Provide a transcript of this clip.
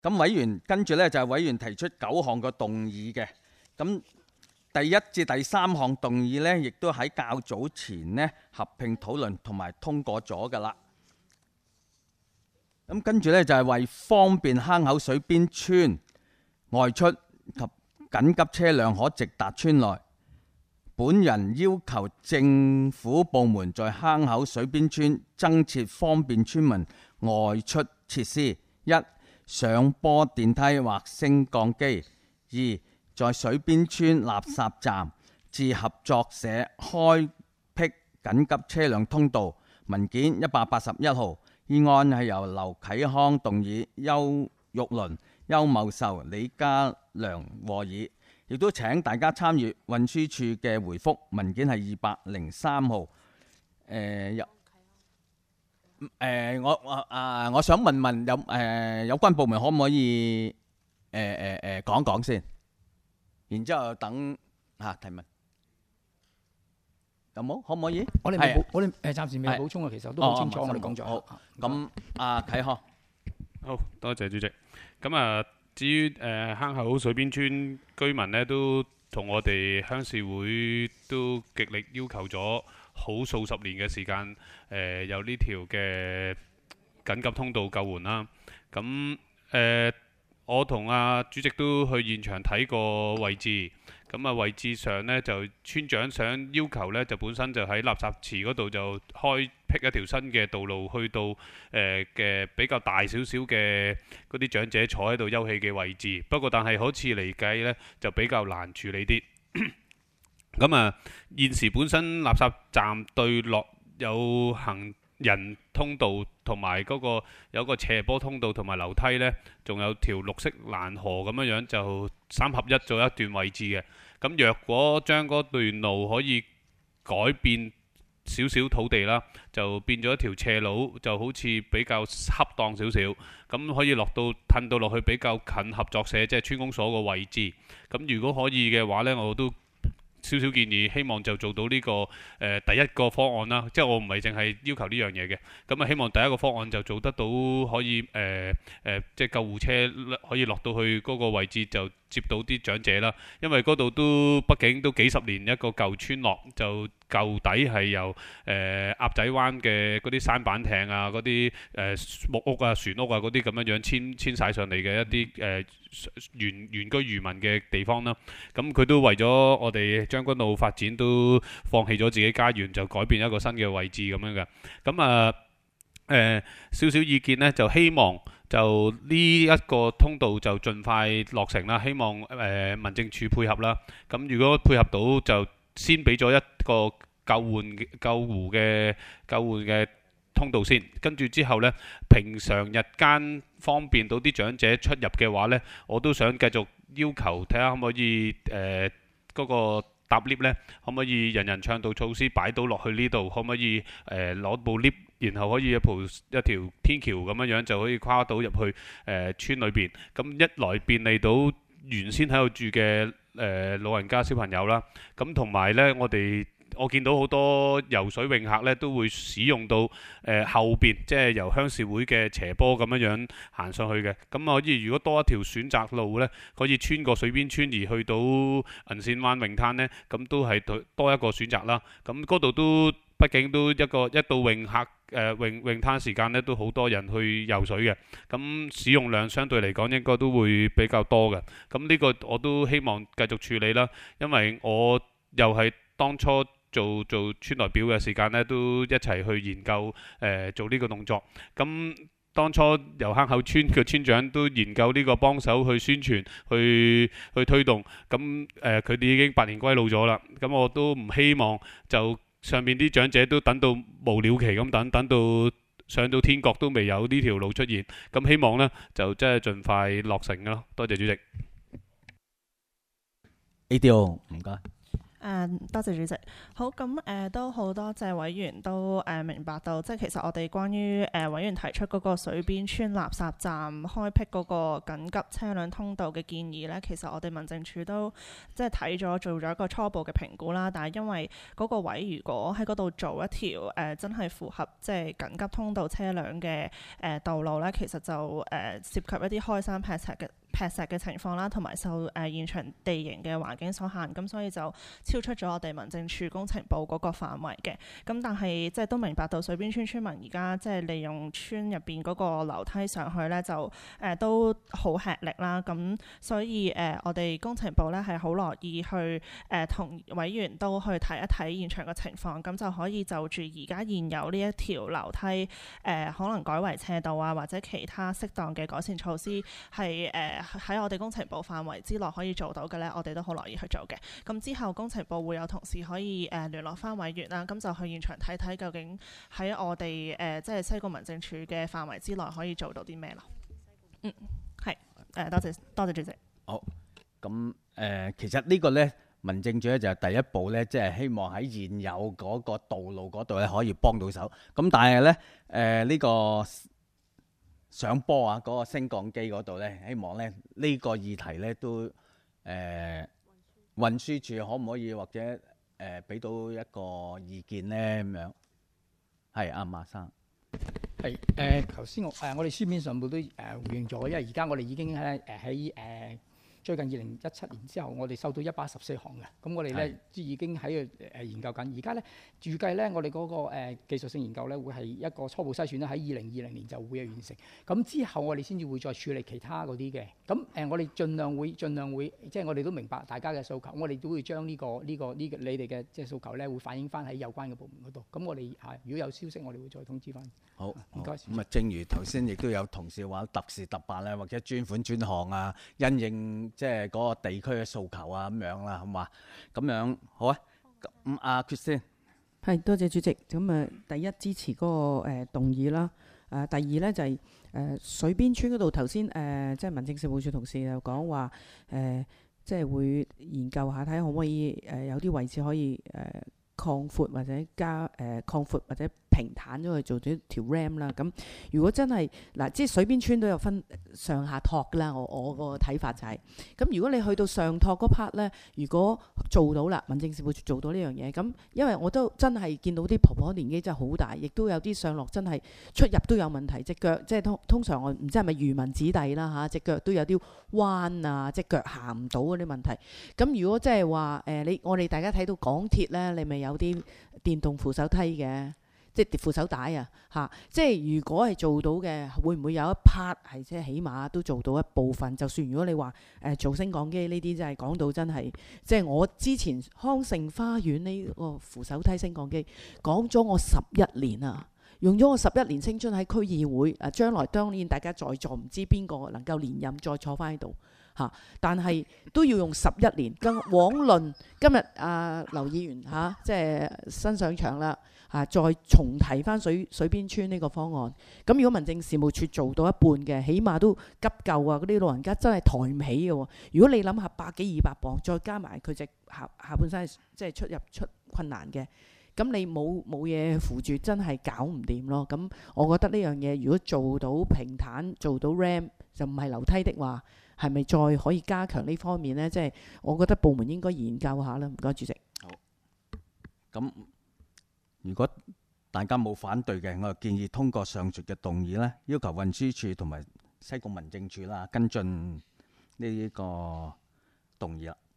咁委員跟住呢，就係委員提出9項嘅動議嘅。咁第1至第3項動議呢，亦都喺較早前呢合併討論同埋通過咗㗎啦。咁跟住呢，就係為方便坑口水邊村外出及緊急車輛可直達村內，本人要求政府部門在坑口水邊村增設方便村民外出設施： 1. 上坡電梯或升降機； 2. 在水邊村垃圾站至合作社開闢緊急車輛通道。文件181號。議案係由劉啟康動議，邱玉麟、邱茂壽、李家良和議，亦都請大家參與運輸署嘅回覆。文件係203號。我想問有關部門可唔可以講講先，然之後等提問。有冇？可唔可以？ 我哋暫時未補充啊，其實都好清楚，我哋講咗。 好，咁啟康， 好多謝主席。咁至於坑口水邊村居民呢，都同我哋鄉事會都極力要求咗好數十年嘅時間，有呢條嘅緊急通道救援啦。咁我同主席都去現場睇過位置。咁位置上呢，就村長想要求呢，就本身就喺垃圾池嗰度就開闢一條新嘅道路，去到嘅比較大少少嘅嗰啲長者坐喺度休憩嘅位置。不過但係好似嚟計呢，就比較難處理啲。咁現時本身垃圾站對落有行人通道，同埋嗰個有個斜坡通道同埋樓梯呢，仲有條綠色欄河咁樣就3合1做一段位置嘅。咁若果將嗰段路可以改變少少土地啦，就變咗一條斜路，就好似比較恰當少少。咁可以褪到落去比較近合作社，即係村公所個位置。咁如果可以嘅話呢，我都少少建議，希望就做到呢個第一個方案啦。即係我唔係淨係要求呢樣嘢嘅。咁希望第一個方案就做得到，可以即係救護車可以落到去嗰個位置就接到啲長者啦。因為嗰度畢竟都幾十年一個舊村落，就舊底係由鴨仔灣嘅嗰啲舢板艇啊、嗰啲木屋啊、船屋啊嗰啲咁樣遷晒上嚟嘅一啲原居漁民嘅地方啦。咁佢都為咗我哋將軍澳發展都放棄咗自己家園，就改變一個新嘅位置咁樣嘅。咁少少意見呢，就希望就呢一個通道就盡快落成啦。希望民政處配合啦。咁如果配合到，就先俾咗一個救護嘅通道先，跟住之後呢，平常日間方便到啲長者出入嘅話呢，我都想繼續要求睇下可唔可以嗰個搭 lift 呢，可唔可以人人暢道措施擺到落去呢度？可唔可以攞部 lift， 然後可以一條天橋咁樣就可以跨到入去村裏邊？咁一來便利到原先喺度住嘅老人家小朋友啦。咁同埋呢，我見到好多游水泳客呢都會使用到後邊，即係由鄉事會嘅斜坡咁樣行上去嘅。咁可以如果多一條選擇路呢，可以穿過水邊村而去到銀線灣泳灘呢，咁都係多一個選擇啦。咁嗰度都畢竟都一到泳客泳灘時間呢，都好多人去游水嘅。咁使用量相對嚟講應該都會比較多嘅。咁呢個我都希望繼續處理啦，因為我又係當初做村內表嘅時間呢，都一齊去研究做呢個動作。咁當初由坑口村嘅村長都研究呢個幫手去宣傳、去推動。咁佢哋已經百年歸老咗啦。咁我都唔希望就上面啲長者都等到無了期咁等到上到天國都未有呢條路出現。咁希望呢，就真係盡快落成咯。多謝主席。 ADO 唔該。 多謝主席。好，咁都好多謝委員都明白到，即係其實我哋關於委員提出嗰個水邊村垃圾站開闢嗰個緊急車輛通道嘅建議呢，其實我哋民政處都即係睇咗做咗一個初步嘅評估啦。但係因為嗰個位如果喺嗰度做一條真係符合即係緊急通道車輛嘅道路呢，其實就涉及一啲開山劈石嘅情況啦，同埋受現場地形嘅環境所限，咁所以就超出咗我哋民政處工程部嗰個範圍嘅。咁但係即係都明白到水邊村村民而家即係利用村入邊嗰個樓梯上去咧，就都好吃力啦。咁所以我哋工程部咧係好樂意去同委員都去睇一睇現場嘅情況，咁就可以就住而家現有呢一條樓梯可能改為斜道啊，或者其他適當嘅改善措施係喺我哋工程部範圍之內可以做到嘅呢，我哋都好樂意去做嘅。咁之後工程部會有同事可以聯絡翻委員啦，咁就去現場睇睇究竟喺我哋即係西貢民政處嘅範圍之內可以做到啲咩咯。係多謝主席。 好，咁其實呢個呢，民政處咧就係第一步呢，即係希望喺現有嗰個道路嗰度咧可以幫到手。咁但係呢，呢個上坡啊，嗰個升降機嗰度呢，希望呢個議題呢都運輸署可唔可以或者俾到一個意見呢？咁樣係阿馬生。 係頭先我哋書面上部都回應咗，因為而家我哋已經喺最近2017年之後，我哋收到114項嘅，咁我哋咧已經喺度研究緊。而家咧預計咧，我哋嗰個技術性研究咧會係一個初步篩選咧，喺2020年就會完成。咁之後我哋先至會再處理其他嗰啲嘅。咁我哋盡量會，即係我哋都明白大家嘅訴求，我哋都會將呢個你哋嘅即係訴求咧，會反映翻喺有關嘅部門嗰度。咁我哋如果有消息，我哋會再通知翻。 好， 唔該。 咁啊，正如頭先亦都有同事話特事特辦咧，或者專款專項啊，因應即係嗰個地區嘅訴求啊，咁樣啦，好嘛？咁樣好啊。咁阿決先係多謝主席。咁第一支持嗰個動議啦。第二咧就係水邊村嗰度頭先即係民政事務處同事又講話即係會研究下睇可唔可以有啲位置可以擴闊或者擴闊或者平坦咗去做咗條 RAM 啦。咁如果真係即係水邊村都有分上下托㗎啦。我個睇法就係咁。如果你去到上托嗰 part 咧，如果做到啦，民政事務處做到呢樣嘢，咁因為我都真係見到啲婆婆年紀真係好大，亦都有啲上落真係出入都有問題，隻腳即係通常我唔知係咪漁民子弟啦嚇，隻腳都有啲彎啊，隻腳行唔到嗰啲問題。咁如果即係話我哋大家睇到港鐵咧，你咪有啲電動扶手梯嘅。即係扶手帶啊，即係如果係做到嘅，會唔會有一 part 係即係起碼都做到一部分？就算如果你話做升降機呢啲，真係講到真係，即係我之前康盛花園呢個扶手梯升降機講咗我11年啊，用咗我11年青春喺區議會將來當然大家在座唔知邊個能夠連任再坐翻喺度但係都要用11年。往論今日劉議員即係新上場啦。再重提翻水邊村呢個方案，咁如果民政事務處做到一半嘅，起碼都急救啊！嗰啲老人家真係抬唔起嘅喎。如果你諗下100幾200磅，再加埋佢隻下半身即係出困難嘅，咁你冇嘢扶住，真係搞唔掂咯。咁我覺得呢樣嘢如果做到平坦，做到 RAM 就唔係樓梯的話，係咪再可以加強呢方面呢？即係我覺得部門應該研究下啦。唔該，主席。 好。咁如果大家冇反對嘅，我就建議通過上述嘅動議呢，要求運輸署同埋西貢民政處啦跟進呢個動議啦。